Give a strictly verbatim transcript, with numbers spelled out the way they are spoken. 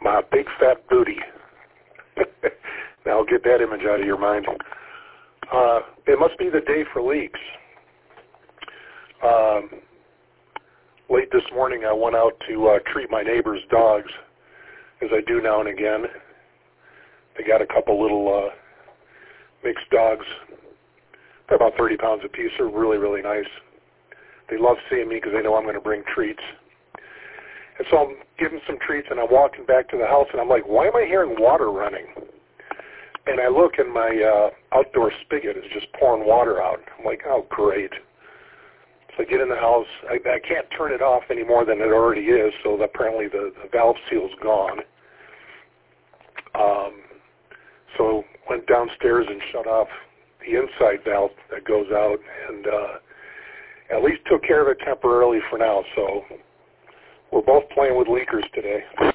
my big fat booty. Now get that image out of your mind. Uh, it must be the day for leaks. Um, late this morning I went out to uh, treat my neighbor's dogs, as I do now and again. They got a couple little uh, mixed dogs. They're about thirty pounds a piece. They're really, really nice. They love seeing me because they know I'm going to bring treats. And so I'm giving some treats, and I'm walking back to the house, and I'm like, why am I hearing water running? And I look, and my uh, outdoor spigot is just pouring water out. I'm like, oh, great. So I get in the house. I, I can't turn it off any more than it already is, so apparently the, the valve seal's gone. Um, so went downstairs and shut off the inside valve that goes out, and uh, at least took care of it temporarily for now. So we're both playing with leakers today.